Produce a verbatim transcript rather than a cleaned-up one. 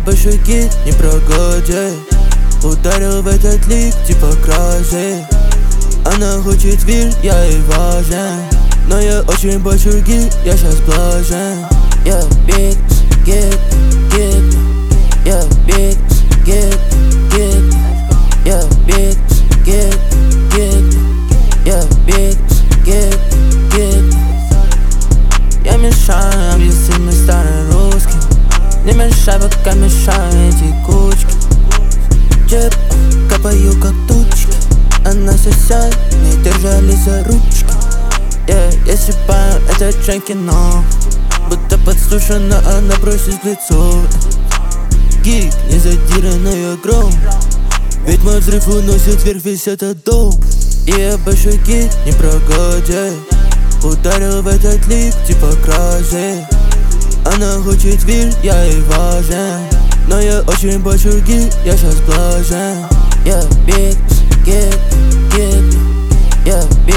большой гид, не прогодит. Ударил в этот лик, типа кражи. Она хочет вир, я ей важен. Но я очень большой гид, я щас блажен. Yeah, bitch, get, get. Yeah, bitch, get, get. Yeah, bitch, get, get. Yeah, bitch, get, get. Я мешаю объяснить старым русским. Не мешай, пока мешаю эти кучки. Джеб, капаю как тучки. Она сосет, не держали за ручки. Yeah, я щипаю это дженкино. Будто подслушана, она просит в лицо. Гик, не задиранная гром. Ведь мой взрыв уносит вверх весь этот дом. И я большой гид, не прогодит. Ударил в этот лик, типа кражи. Она хочет вир, я ей важен. Но я очень большой гид, я щас блажен. Yeah, bitch, get, get. Yeah, bitch.